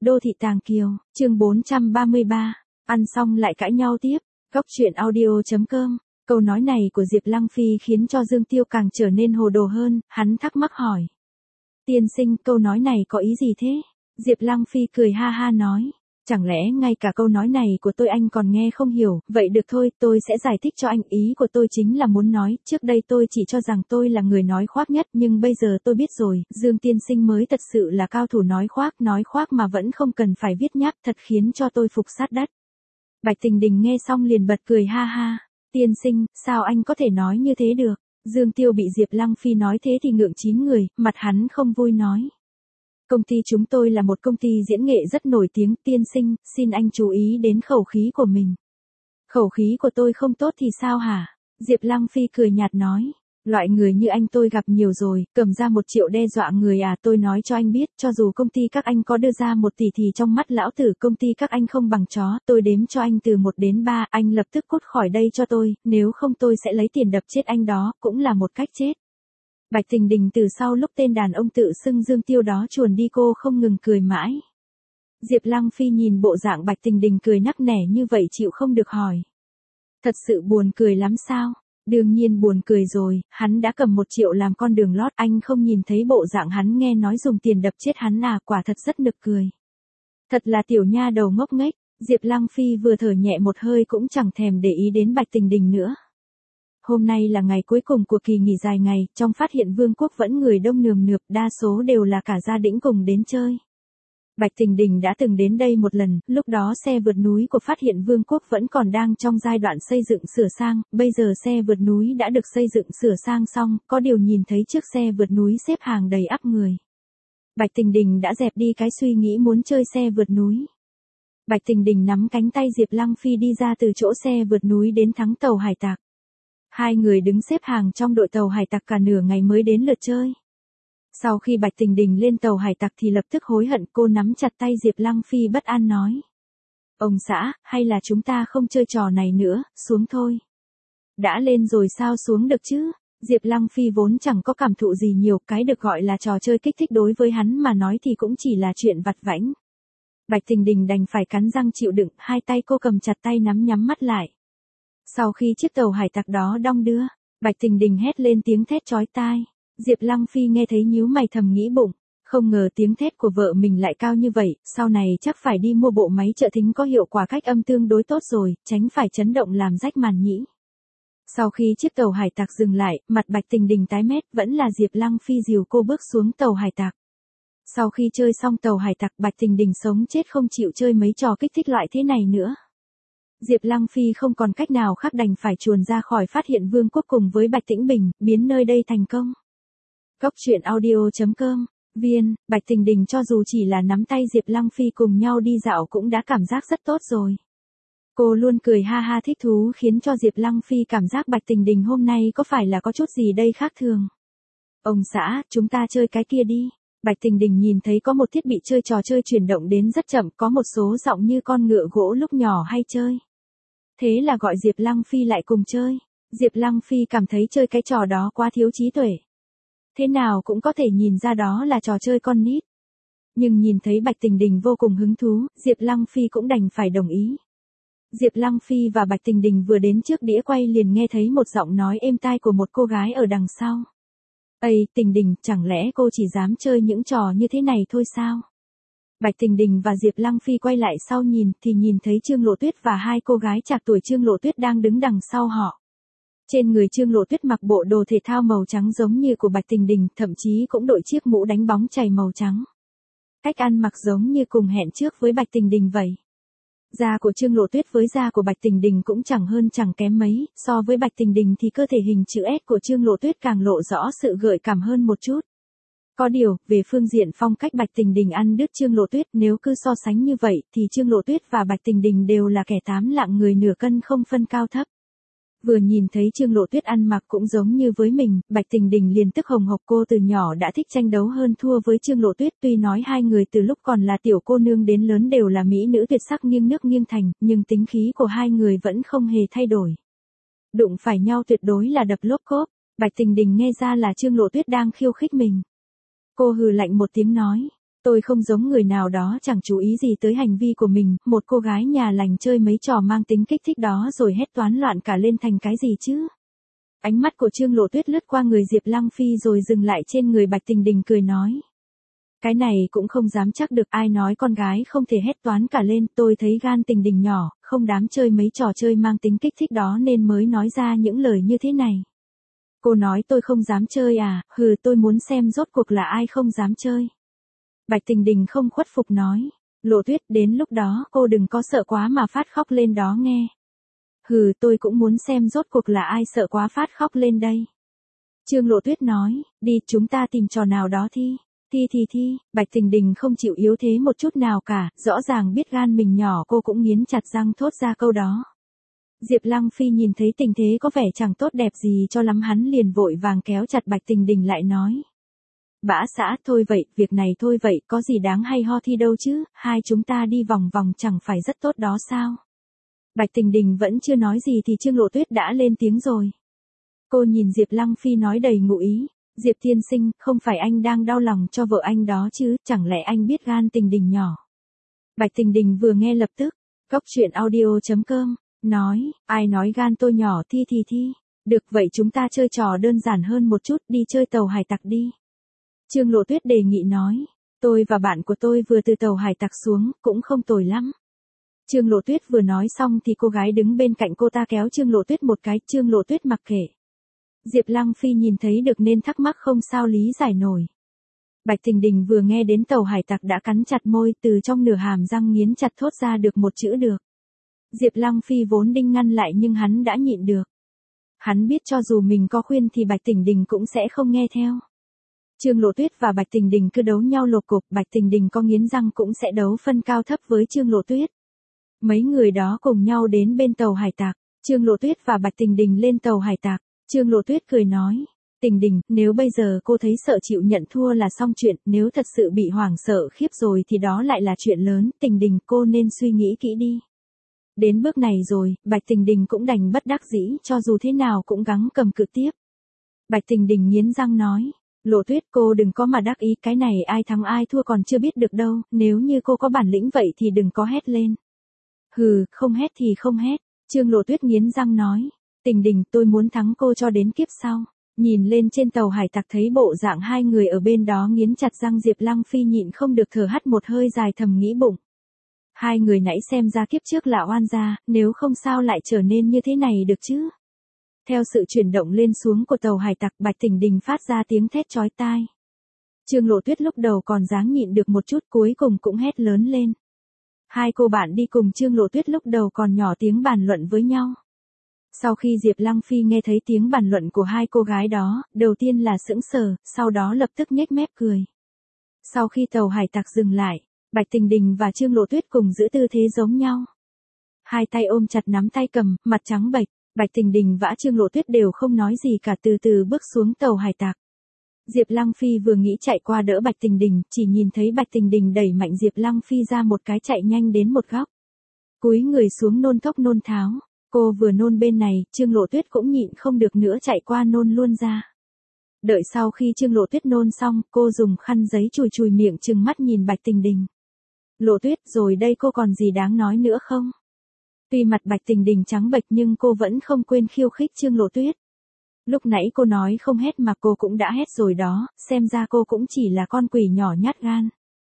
Đô thị Tàng Kiều, chương 433, ăn xong lại cãi nhau tiếp, góc chuyện audio.com. Câu nói này của Diệp Lăng Phi khiến cho Dương Tiêu càng trở nên hồ đồ hơn, hắn thắc mắc hỏi. Tiên sinh, câu nói này có ý gì thế? Diệp Lăng Phi cười ha ha nói. Chẳng lẽ ngay cả câu nói này của tôi anh còn nghe không hiểu, vậy được thôi, tôi sẽ giải thích cho anh. Ý của tôi chính là muốn nói, trước đây tôi chỉ cho rằng tôi là người nói khoác nhất, nhưng bây giờ tôi biết rồi, Dương tiên sinh mới thật sự là cao thủ nói khoác mà vẫn không cần phải viết nháp, thật khiến cho tôi phục sát đất. Bạch Tình Đình nghe xong liền bật cười ha ha. Tiên sinh, sao anh có thể nói như thế được? Dương Tiêu bị Diệp Lăng Phi nói thế thì ngượng chín người, mặt hắn không vui nói. Công ty chúng tôi là một công ty diễn nghệ rất nổi tiếng, tiên sinh, xin anh chú ý đến khẩu khí của mình. Khẩu khí của tôi không tốt thì sao hả? Diệp Lăng Phi cười nhạt nói. Loại người như anh tôi gặp nhiều rồi, cầm ra 1 triệu đe dọa người à? Tôi nói cho anh biết, cho dù công ty các anh có đưa ra 1 tỷ thì trong mắt lão tử công ty các anh không bằng chó. Tôi đếm cho anh từ 1 đến 3, anh lập tức cút khỏi đây cho tôi, nếu không tôi sẽ lấy tiền đập chết anh, đó cũng là một cách chết. Bạch Tình Đình từ sau lúc tên đàn ông tự xưng Dương Tiêu đó chuồn đi cô không ngừng cười mãi. Diệp Lăng Phi nhìn bộ dạng Bạch Tình Đình cười nắc nẻ như vậy chịu không được hỏi. Thật sự buồn cười lắm sao? Đương nhiên buồn cười rồi, hắn đã cầm 1 triệu làm con đường lót, anh không nhìn thấy bộ dạng hắn nghe nói dùng tiền đập chết hắn à? Quả thật rất nực cười. Thật là tiểu nha đầu ngốc nghếch. Diệp Lăng Phi vừa thở nhẹ một hơi cũng chẳng thèm để ý đến Bạch Tình Đình nữa. Hôm nay là ngày cuối cùng của kỳ nghỉ dài ngày, trong Phát Hiện Vương quốc vẫn người đông nườm nượp, đa số đều là cả gia đình cùng đến chơi. Bạch Tình Đình đã từng đến đây một lần, lúc đó xe vượt núi của Phát Hiện Vương quốc vẫn còn đang trong giai đoạn xây dựng sửa sang, bây giờ xe vượt núi đã được xây dựng sửa sang xong, có điều nhìn thấy chiếc xe vượt núi xếp hàng đầy ắp người. Bạch Tình Đình đã dẹp đi cái suy nghĩ muốn chơi xe vượt núi. Bạch Tình Đình nắm cánh tay Diệp Lăng Phi đi ra từ chỗ xe vượt núi đến thắng tàu hải tặc. Hai người đứng xếp hàng trong đội tàu hải tặc cả nửa ngày mới đến lượt chơi. Sau khi Bạch Tình Đình lên tàu hải tặc thì lập tức hối hận, cô nắm chặt tay Diệp Lăng Phi bất an nói. Ông xã, hay là chúng ta không chơi trò này nữa, xuống thôi. Đã lên rồi sao xuống được chứ? Diệp Lăng Phi vốn chẳng có cảm thụ gì nhiều, cái được gọi là trò chơi kích thích đối với hắn mà nói thì cũng chỉ là chuyện vặt vãnh. Bạch Tình Đình đành phải cắn răng chịu đựng, hai tay cô cầm chặt tay nắm nhắm mắt lại. Sau khi chiếc tàu hải tặc đó đong đưa, Bạch Tình Đình hét lên tiếng thét chói tai. Diệp Lăng Phi nghe thấy nhíu mày thầm nghĩ bụng, không ngờ tiếng thét của vợ mình lại cao như vậy, sau này chắc phải đi mua bộ máy trợ thính có hiệu quả cách âm tương đối tốt rồi, tránh phải chấn động làm rách màn nhĩ. Sau khi chiếc tàu hải tặc dừng lại, mặt Bạch Tình Đình tái mét, vẫn là Diệp Lăng Phi dìu cô bước xuống tàu hải tặc. Sau khi chơi xong tàu hải tặc, Bạch Tình Đình sống chết không chịu chơi mấy trò kích thích loại thế này nữa. Diệp Lăng Phi không còn cách nào khác đành phải chuồn ra khỏi Phát Hiện Vương quốc cùng với Bạch Tĩnh Bình, biến nơi đây thành công. Góc chuyện audio.com. Bạch Tình Đình cho dù chỉ là nắm tay Diệp Lăng Phi cùng nhau đi dạo cũng đã cảm giác rất tốt rồi. Cô luôn cười ha ha thích thú khiến cho Diệp Lăng Phi cảm giác Bạch Tình Đình hôm nay có phải là có chút gì đây khác thường. Ông xã, chúng ta chơi cái kia đi. Bạch Tình Đình nhìn thấy có một thiết bị chơi trò chơi chuyển động đến rất chậm, có một số giọng như con ngựa gỗ lúc nhỏ hay chơi. Thế là gọi Diệp Lăng Phi lại cùng chơi. Diệp Lăng Phi cảm thấy chơi cái trò đó quá thiếu trí tuệ. Thế nào cũng có thể nhìn ra đó là trò chơi con nít. Nhưng nhìn thấy Bạch Tình Đình vô cùng hứng thú, Diệp Lăng Phi cũng đành phải đồng ý. Diệp Lăng Phi và Bạch Tình Đình vừa đến trước đĩa quay liền nghe thấy một giọng nói êm tai của một cô gái ở đằng sau. Ây, Tình Đình, chẳng lẽ cô chỉ dám chơi những trò như thế này thôi sao? Bạch Tình Đình và Diệp Lăng Phi quay lại sau nhìn thì nhìn thấy Trương Lộ Tuyết và hai cô gái trạc tuổi Trương Lộ Tuyết đang đứng đằng sau họ. Trên người Trương Lộ Tuyết mặc bộ đồ thể thao màu trắng giống như của Bạch Tình Đình, thậm chí cũng đội chiếc mũ đánh bóng chày màu trắng. Cách ăn mặc giống như cùng hẹn trước với Bạch Tình Đình vậy. Da của Trương Lộ Tuyết với da của Bạch Tình Đình cũng chẳng hơn chẳng kém mấy, so với Bạch Tình Đình thì cơ thể hình chữ S của Trương Lộ Tuyết càng lộ rõ sự gợi cảm hơn một chút. Có điều, về phương diện phong cách Bạch Tình Đình ăn đứt Trương Lộ Tuyết, nếu cứ so sánh như vậy thì Trương Lộ Tuyết và Bạch Tình Đình đều là kẻ 8 lạng người nửa cân không phân cao thấp. Vừa nhìn thấy Trương Lộ Tuyết ăn mặc cũng giống như với mình, Bạch Tình Đình liền tức hồng hộc, cô từ nhỏ đã thích tranh đấu hơn thua với Trương Lộ Tuyết, tuy nói hai người từ lúc còn là tiểu cô nương đến lớn đều là mỹ nữ tuyệt sắc nghiêng nước nghiêng thành, nhưng tính khí của hai người vẫn không hề thay đổi. Đụng phải nhau tuyệt đối là đập lốp cốp, Bạch Tình Đình nghe ra là Trương Lộ Tuyết đang khiêu khích mình. Cô hừ lạnh một tiếng nói, Tôi không giống người nào đó chẳng chú ý gì tới hành vi của mình, một cô gái nhà lành chơi mấy trò mang tính kích thích đó rồi hét toán loạn cả lên thành cái gì chứ? Ánh mắt của Trương Lộ Tuyết lướt qua người Diệp Lăng Phi rồi dừng lại trên người Bạch Tình Đình cười nói. Cái này cũng không dám chắc được, ai nói con gái không thể hét toán cả lên, tôi thấy gan Tình Đình nhỏ, không dám chơi mấy trò chơi mang tính kích thích đó nên mới nói ra những lời như thế này. Cô nói tôi không dám chơi à, hừ, tôi muốn xem rốt cuộc là ai không dám chơi. Bạch Tình Đình không khuất phục nói. Lộ Tuyết, đến lúc đó cô đừng có sợ quá mà phát khóc lên đó nghe. Hừ, tôi cũng muốn xem rốt cuộc là ai sợ quá phát khóc lên đây. Trương Lộ Tuyết nói, đi chúng ta tìm trò nào đó thi. Thi, Bạch Tình Đình không chịu yếu thế một chút nào cả, rõ ràng biết gan mình nhỏ cô cũng nghiến chặt răng thốt ra câu đó. Diệp Lăng Phi nhìn thấy tình thế có vẻ chẳng tốt đẹp gì cho lắm, hắn liền vội vàng kéo chặt Bạch Tình Đình lại nói. Bã xã, thôi vậy, việc này thôi vậy, có gì đáng hay ho thi đâu chứ, hai chúng ta đi vòng vòng chẳng phải rất tốt đó sao? Bạch Tình Đình vẫn chưa nói gì thì Trương Lộ Tuyết đã lên tiếng rồi. Cô nhìn Diệp Lăng Phi nói đầy ngụ ý, Diệp tiên sinh, không phải anh đang đau lòng cho vợ anh đó chứ, chẳng lẽ anh biết gan Tình Đình nhỏ? Bạch Tình Đình vừa nghe lập tức, cóc truyện audio.com, nói, ai nói gan tôi nhỏ, thi. Được vậy chúng ta chơi trò đơn giản hơn một chút, đi chơi tàu hải tặc đi. Trương Lộ Tuyết đề nghị nói, tôi và bạn của tôi vừa từ tàu hải tặc xuống, cũng không tồi lắm. Trương Lộ Tuyết vừa nói xong thì cô gái đứng bên cạnh cô ta kéo Trương Lộ Tuyết một cái, Trương Lộ Tuyết mặc kệ. Diệp Lăng Phi nhìn thấy được nên thắc mắc không sao lý giải nổi. Bạch Tình Đình vừa nghe đến tàu hải tặc đã cắn chặt môi, từ trong nửa hàm răng nghiến chặt thốt ra được một chữ được. Diệp Lăng Phi vốn định ngăn lại nhưng hắn đã nhịn được. Hắn biết cho dù mình có khuyên thì Bạch Tình Đình cũng sẽ không nghe theo. Trương Lộ Tuyết và Bạch Tình Đình cứ đấu nhau lột cục, Bạch Tình Đình có nghiến răng cũng sẽ đấu phân cao thấp với Trương Lộ Tuyết. Mấy người đó cùng nhau đến bên tàu hải tặc, Trương Lộ Tuyết và Bạch Tình Đình lên tàu hải tặc, Trương Lộ Tuyết cười nói, Tình Đình, nếu bây giờ cô thấy sợ chịu nhận thua là xong chuyện, nếu thật sự bị hoảng sợ khiếp rồi thì đó lại là chuyện lớn, Tình Đình cô nên suy nghĩ kỹ đi. Đến bước này rồi, Bạch Tình Đình cũng đành bất đắc dĩ, cho dù thế nào cũng gắng cầm cự tiếp. Bạch Tình Đình nghiến răng nói, Lộ Tuyết cô đừng có mà đắc ý, cái này ai thắng ai thua còn chưa biết được đâu, nếu như cô có bản lĩnh vậy thì đừng có hét lên. Hừ, không hét thì không hét, Trương Lộ Tuyết nghiến răng nói, Tình Đình tôi muốn thắng cô cho đến kiếp sau. Nhìn lên trên tàu hải tặc thấy bộ dạng hai người ở bên đó nghiến chặt răng, Diệp Lăng Phi nhịn không được thở hắt một hơi dài, thầm nghĩ bụng. Hai người nãy xem ra kiếp trước là oan gia, nếu không sao lại trở nên như thế này được chứ. Theo sự chuyển động lên xuống của tàu hải tặc, Bạch Tình Đình phát ra tiếng thét chói tai. Trương Lộ Tuyết lúc đầu còn dáng nhịn được một chút, cuối cùng cũng hét lớn lên. Hai cô bạn đi cùng Trương Lộ Tuyết lúc đầu còn nhỏ tiếng bàn luận với nhau. Sau khi Diệp Lăng Phi nghe thấy tiếng bàn luận của hai cô gái đó, đầu tiên là sững sờ, sau đó lập tức nhếch mép cười. Sau khi tàu hải tặc dừng lại, Bạch Tình Đình và Trương Lộ Tuyết cùng giữ tư thế giống nhau. Hai tay ôm chặt nắm tay cầm, mặt trắng bệch, Bạch Tình Đình và Trương Lộ Tuyết đều không nói gì cả, từ từ bước xuống tàu hải tặc. Diệp Lăng Phi vừa nghĩ chạy qua đỡ Bạch Tình Đình, chỉ nhìn thấy Bạch Tình Đình đẩy mạnh Diệp Lăng Phi ra một cái, chạy nhanh đến một góc. Cúi người xuống nôn thốc nôn tháo. Cô vừa nôn bên này, Trương Lộ Tuyết cũng nhịn không được nữa chạy qua nôn luôn ra. Đợi sau khi Trương Lộ Tuyết nôn xong, cô dùng khăn giấy chùi miệng trừng mắt nhìn Bạch Tình Đình. Lộ Tuyết, rồi đây cô còn gì đáng nói nữa không? Tuy mặt Bạch Tình Đình trắng bệch nhưng cô vẫn không quên khiêu khích Trương Lộ Tuyết. Lúc nãy cô nói không hét mà cô cũng đã hét rồi đó, xem ra cô cũng chỉ là con quỷ nhỏ nhát gan.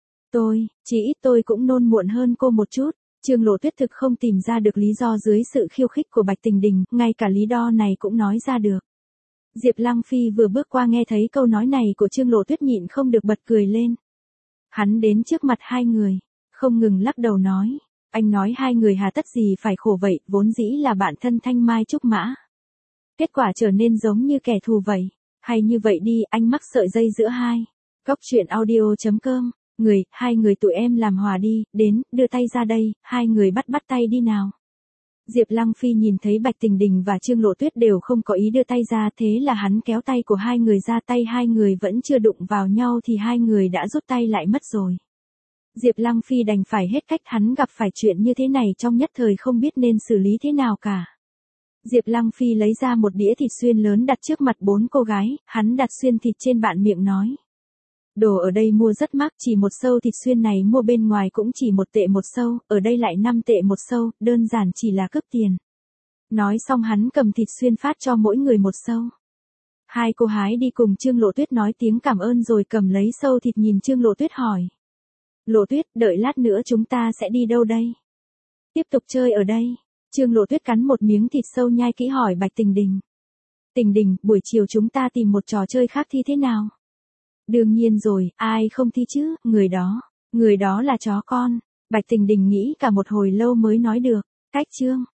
Chỉ ít tôi cũng nôn muộn hơn cô một chút. Trương Lộ Tuyết thực không tìm ra được lý do dưới sự khiêu khích của Bạch Tình Đình, ngay cả lý do này cũng nói ra được. Diệp Lăng Phi vừa bước qua nghe thấy câu nói này của Trương Lộ Tuyết nhịn không được bật cười lên. Hắn đến trước mặt hai người, không ngừng lắc đầu nói, anh nói hai người hà tất gì phải khổ vậy, vốn dĩ là bạn thân thanh mai trúc mã. Kết quả trở nên giống như kẻ thù vậy, hay như vậy đi, anh mắc sợi dây giữa hai. Cóc truyện audio.com. Hai người tụi em làm hòa đi, đến, đưa tay ra đây, hai người bắt tay đi nào. Diệp Lăng Phi nhìn thấy Bạch Tình Đình và Trương Lộ Tuyết đều không có ý đưa tay ra, thế là hắn kéo tay của hai người ra, tay hai người vẫn chưa đụng vào nhau thì hai người đã rút tay lại mất rồi. Diệp Lăng Phi đành phải hết cách, hắn gặp phải chuyện như thế này trong nhất thời không biết nên xử lý thế nào cả. Diệp Lăng Phi lấy ra một đĩa thịt xuyên lớn đặt trước mặt bốn cô gái, hắn đặt xuyên thịt trên bạn miệng nói. Đồ ở đây mua rất mắc, chỉ một xâu thịt xuyên này mua bên ngoài cũng chỉ 1 tệ 1 xâu, ở đây lại 5 tệ 1 xâu, đơn giản chỉ là cướp tiền. Nói xong hắn cầm thịt xuyên phát cho mỗi người 1 xâu. Hai cô hái đi cùng Trương Lộ Tuyết nói tiếng cảm ơn rồi cầm lấy xâu thịt nhìn Trương Lộ Tuyết hỏi. Lộ Tuyết, đợi lát nữa chúng ta sẽ đi đâu đây? Tiếp tục chơi ở đây. Trương Lộ Tuyết cắn một miếng thịt sâu nhai kỹ hỏi Bạch Tình Đình. Tình Đình, buổi chiều chúng ta tìm một trò chơi khác thi thế nào? Đương nhiên rồi, ai không thi chứ, người đó là chó con. Bạch Tình Đình nghĩ cả một hồi lâu mới nói được. Cách Trương